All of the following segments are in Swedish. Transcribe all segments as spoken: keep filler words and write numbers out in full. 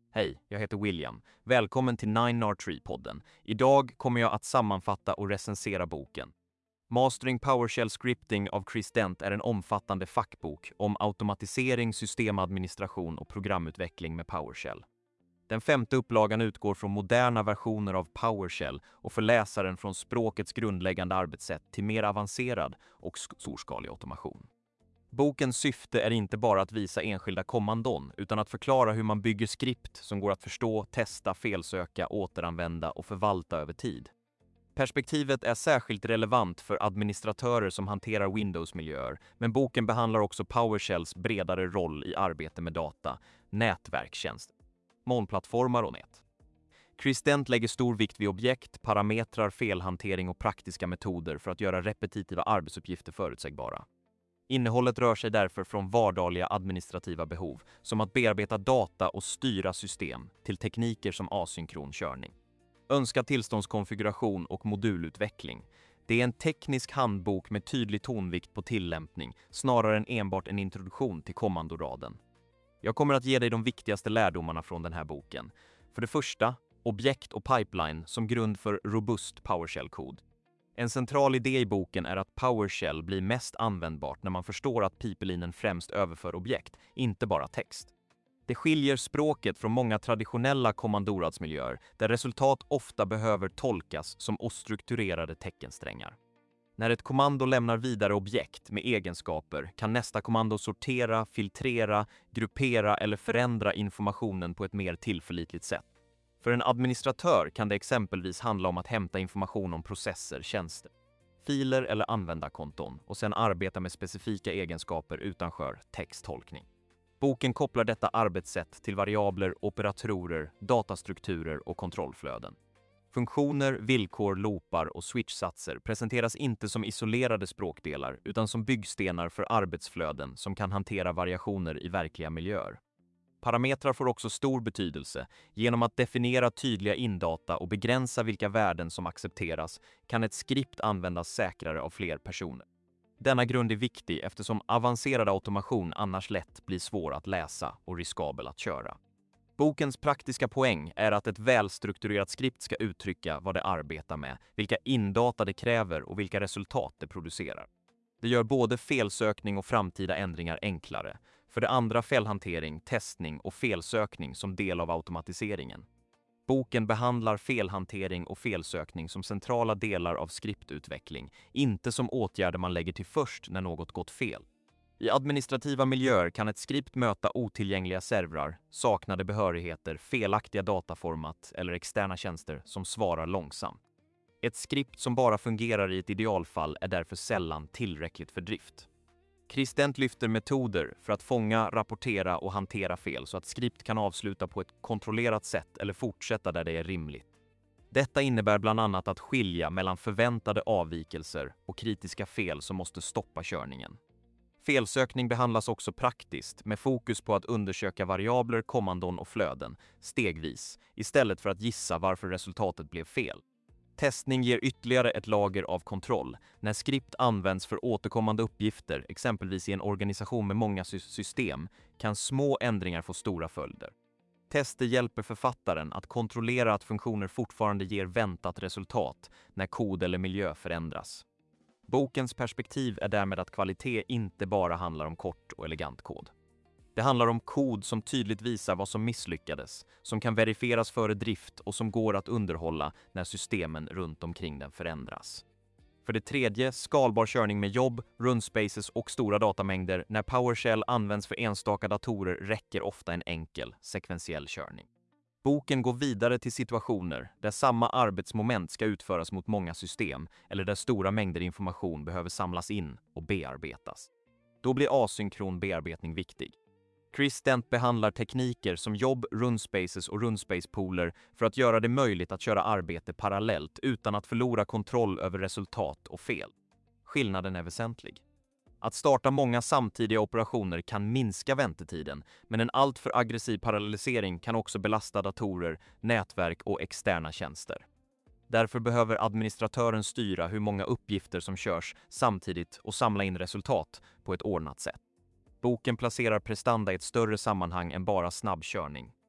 Hej, jag heter William. Välkommen till nine R tre-podden. Idag kommer jag att sammanfatta och recensera boken. Mastering PowerShell Scripting av Chris Dent är en omfattande fackbok om automatisering, systemadministration och programutveckling med PowerShell. Den femte upplagan utgår från moderna versioner av PowerShell och för läsaren från språkets grundläggande arbetssätt till mer avancerad och storskalig automation. Bokens syfte är inte bara att visa enskilda kommandon utan att förklara hur man bygger skript som går att förstå, testa, felsöka, återanvända och förvalta över tid. Perspektivet är särskilt relevant för administratörer som hanterar Windows-miljöer, men boken behandlar också PowerShells bredare roll i arbete med data, nätverkstjänster, molnplattformar och nät. Chris Dent lägger stor vikt vid objekt, parametrar, felhantering och praktiska metoder för att göra repetitiva arbetsuppgifter förutsägbara. Innehållet rör sig därför från vardagliga administrativa behov, som att bearbeta data och styra system, till tekniker som asynkron körning. Önskad tillståndskonfiguration och modulutveckling. Det är en teknisk handbok med tydlig tonvikt på tillämpning, snarare än enbart en introduktion till kommandoraden. Jag kommer att ge dig de viktigaste lärdomarna från den här boken. För det första, objekt och pipeline som grund för robust PowerShell-kod. En central idé i boken är att PowerShell blir mest användbart när man förstår att pipelinen främst överför objekt, inte bara text. Det skiljer språket från många traditionella kommandoradsmiljöer där resultat ofta behöver tolkas som ostrukturerade teckensträngar. När ett kommando lämnar vidare objekt med egenskaper kan nästa kommando sortera, filtrera, gruppera eller förändra informationen på ett mer tillförlitligt sätt. För en administratör kan det exempelvis handla om att hämta information om processer, tjänster, filer eller användarkonton och sedan arbeta med specifika egenskaper utanför texttolkning. Boken kopplar detta arbetssätt till variabler, operatorer, datastrukturer och kontrollflöden. Funktioner, villkor, loopar och switchsatser presenteras inte som isolerade språkdelar utan som byggstenar för arbetsflöden som kan hantera variationer i verkliga miljöer. Parametrar får också stor betydelse. Genom att definiera tydliga indata och begränsa vilka värden som accepteras kan ett skript användas säkrare av fler personer. Denna grund är viktig eftersom avancerad automation annars lätt blir svår att läsa och riskabel att köra. Bokens praktiska poäng är att ett välstrukturerat skript ska uttrycka vad det arbetar med, vilka indata det kräver och vilka resultat det producerar. Det gör både felsökning och framtida ändringar enklare. För det andra felhantering, testning och felsökning som del av automatiseringen. Boken behandlar felhantering och felsökning som centrala delar av skriptutveckling, inte som åtgärder man lägger till först när något gått fel. I administrativa miljöer kan ett skript möta otillgängliga servrar, saknade behörigheter, felaktiga dataformat eller externa tjänster som svarar långsamt. Ett skript som bara fungerar i ett idealfall är därför sällan tillräckligt för drift. Chris Dent lyfter metoder för att fånga, rapportera och hantera fel så att skript kan avsluta på ett kontrollerat sätt eller fortsätta där det är rimligt. Detta innebär bland annat att skilja mellan förväntade avvikelser och kritiska fel som måste stoppa körningen. Felsökning behandlas också praktiskt med fokus på att undersöka variabler, kommandon och flöden stegvis istället för att gissa varför resultatet blev fel. Testning ger ytterligare ett lager av kontroll. När skript används för återkommande uppgifter, exempelvis i en organisation med många system, kan små ändringar få stora följder. Tester hjälper författaren att kontrollera att funktioner fortfarande ger väntat resultat när kod eller miljö förändras. Bokens perspektiv är därmed att kvalitet inte bara handlar om kort och elegant kod. Det handlar om kod som tydligt visar vad som misslyckades, som kan verifieras före drift och som går att underhålla när systemen runt omkring den förändras. För det tredje, skalbar körning med jobb, runspaces och stora datamängder. När PowerShell används för enstaka datorer räcker ofta en enkel, sekventiell körning. Boken går vidare till situationer där samma arbetsmoment ska utföras mot många system eller där stora mängder information behöver samlas in och bearbetas. Då blir asynkron bearbetning viktig. Chris Dent behandlar tekniker som jobb, runspaces och runspace-pooler för att göra det möjligt att köra arbete parallellt utan att förlora kontroll över resultat och fel. Skillnaden är väsentlig. Att starta många samtidiga operationer kan minska väntetiden, men en alltför aggressiv parallellisering kan också belasta datorer, nätverk och externa tjänster. Därför behöver administratören styra hur många uppgifter som körs samtidigt och samla in resultat på ett ordnat sätt. Boken placerar prestanda i ett större sammanhang än bara snabbkörning.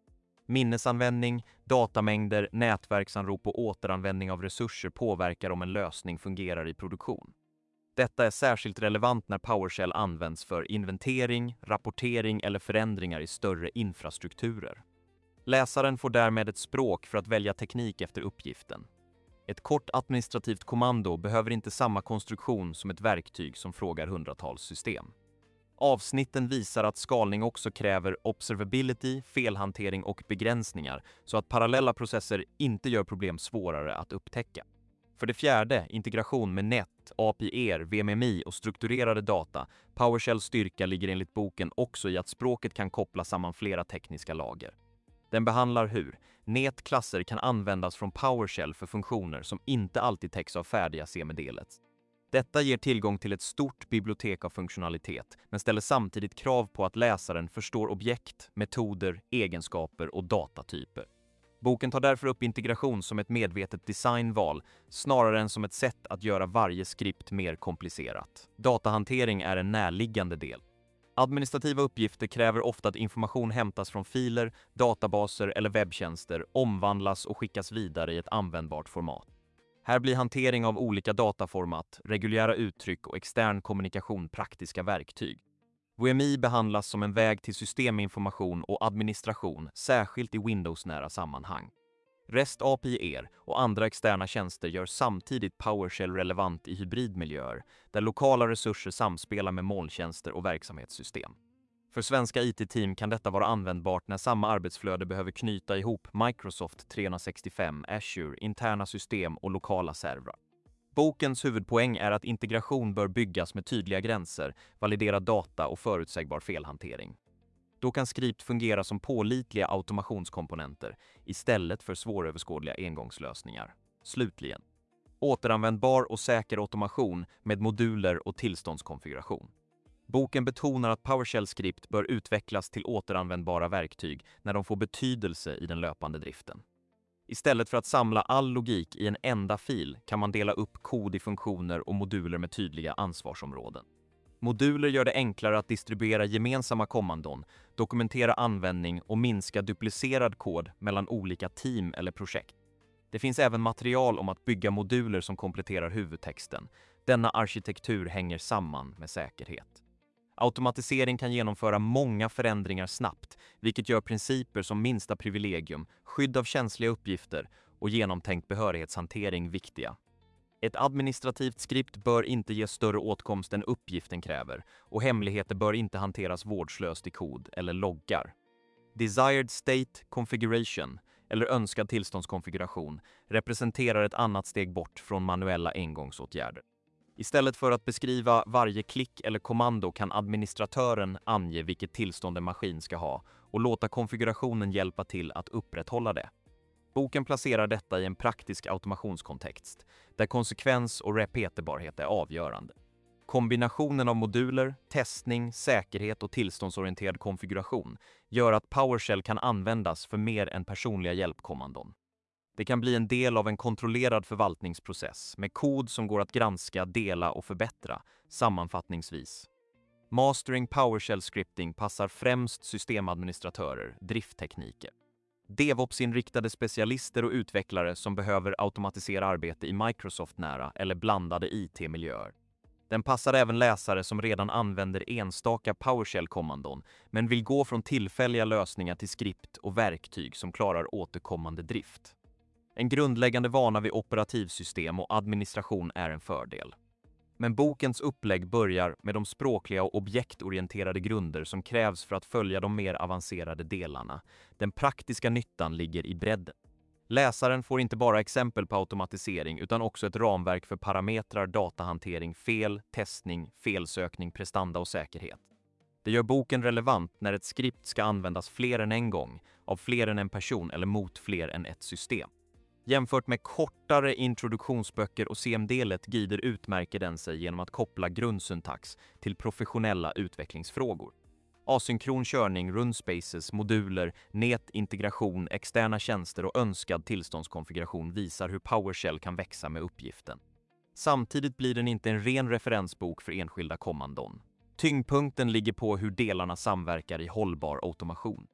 Minnesanvändning, datamängder, nätverksanrop och återanvändning av resurser påverkar om en lösning fungerar i produktion. Detta är särskilt relevant när PowerShell används för inventering, rapportering eller förändringar i större infrastrukturer. Läsaren får därmed ett språk för att välja teknik efter uppgiften. Ett kort administrativt kommando behöver inte samma konstruktion som ett verktyg som frågar hundratals system. Avsnitten visar att skalning också kräver observability, felhantering och begränsningar så att parallella processer inte gör problem svårare att upptäcka. För det fjärde, integration med nät, A P I, V M M I och strukturerade data. PowerShells styrka ligger enligt boken också i att språket kan koppla samman flera tekniska lager. Den behandlar hur nätklasser kan användas från PowerShell för funktioner som inte alltid täcks av färdiga C M D-delets. Detta ger tillgång till ett stort bibliotek av funktionalitet, men ställer samtidigt krav på att läsaren förstår objekt, metoder, egenskaper och datatyper. Boken tar därför upp integration som ett medvetet designval, snarare än som ett sätt att göra varje skript mer komplicerat. Datahantering är en närliggande del. Administrativa uppgifter kräver ofta att information hämtas från filer, databaser eller webbtjänster, omvandlas och skickas vidare i ett användbart format. Här blir hantering av olika dataformat, reguljära uttryck och extern kommunikation praktiska verktyg. V M I behandlas som en väg till systeminformation och administration, särskilt i Windows-nära sammanhang. REST A P I och andra externa tjänster gör samtidigt PowerShell relevant i hybridmiljöer, där lokala resurser samspelar med molntjänster och verksamhetssystem. För svenska I T-team kan detta vara användbart när samma arbetsflöde behöver knyta ihop Microsoft trehundrasextiofem, Azure, interna system och lokala servrar. Bokens huvudpoäng är att integration bör byggas med tydliga gränser, validerad data och förutsägbar felhantering. Då kan skript fungera som pålitliga automationskomponenter istället för svåröverskådliga engångslösningar. Slutligen, återanvändbar och säker automation med moduler och tillståndskonfiguration. Boken betonar att PowerShell-skript bör utvecklas till återanvändbara verktyg när de får betydelse i den löpande driften. Istället för att samla all logik i en enda fil kan man dela upp kod i funktioner och moduler med tydliga ansvarsområden. Moduler gör det enklare att distribuera gemensamma kommandon, dokumentera användning och minska duplicerad kod mellan olika team eller projekt. Det finns även material om att bygga moduler som kompletterar huvudtexten. Denna arkitektur hänger samman med säkerhet. Automatisering kan genomföra många förändringar snabbt, vilket gör principer som minsta privilegium, skydd av känsliga uppgifter och genomtänkt behörighetshantering viktiga. Ett administrativt skript bör inte ge större åtkomst än uppgiften kräver, och hemligheter bör inte hanteras vårdslöst i kod eller loggar. Desired State Configuration, eller önskad tillståndskonfiguration, representerar ett annat steg bort från manuella engångsåtgärder. Istället för att beskriva varje klick eller kommando kan administratören ange vilket tillstånd en maskin ska ha och låta konfigurationen hjälpa till att upprätthålla det. Boken placerar detta i en praktisk automationskontext, där konsekvens och repeterbarhet är avgörande. Kombinationen av moduler, testning, säkerhet och tillståndsorienterad konfiguration gör att PowerShell kan användas för mer än personliga hjälpkommandon. Det kan bli en del av en kontrollerad förvaltningsprocess med kod som går att granska, dela och förbättra, sammanfattningsvis. Mastering PowerShell Scripting passar främst systemadministratörer, drifttekniker. DevOps-inriktade specialister och utvecklare som behöver automatisera arbete i Microsoft-nära eller blandade I T-miljöer. Den passar även läsare som redan använder enstaka PowerShell-kommandon men vill gå från tillfälliga lösningar till skript och verktyg som klarar återkommande drift. En grundläggande vana vid operativsystem och administration är en fördel. Men bokens upplägg börjar med de språkliga och objektorienterade grunder som krävs för att följa de mer avancerade delarna. Den praktiska nyttan ligger i bredden. Läsaren får inte bara exempel på automatisering utan också ett ramverk för parametrar, datahantering, fel, testning, felsökning, prestanda och säkerhet. Det gör boken relevant när ett skript ska användas fler än en gång, av fler än en person eller mot fler än ett system. Jämfört med kortare introduktionsböcker och C M D-guider utmärker den sig genom att koppla grundsyntax till professionella utvecklingsfrågor. Asynkron körning, runspaces, moduler, nätintegration, externa tjänster och önskad tillståndskonfiguration visar hur PowerShell kan växa med uppgiften. Samtidigt blir den inte en ren referensbok för enskilda kommandon. Tyngdpunkten ligger på hur delarna samverkar i hållbar automation.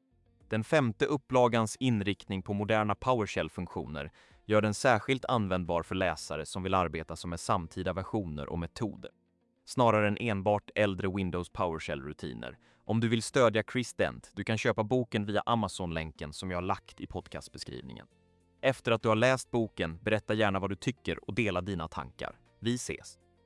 Den femte upplagans inriktning på moderna PowerShell-funktioner gör den särskilt användbar för läsare som vill arbeta som med samtida versioner och metoder, snarare än enbart äldre Windows PowerShell-rutiner. Om du vill stödja Chris Dent, du kan köpa boken via Amazon-länken som jag har lagt i podcastbeskrivningen. Efter att du har läst boken, berätta gärna vad du tycker och dela dina tankar. Vi ses!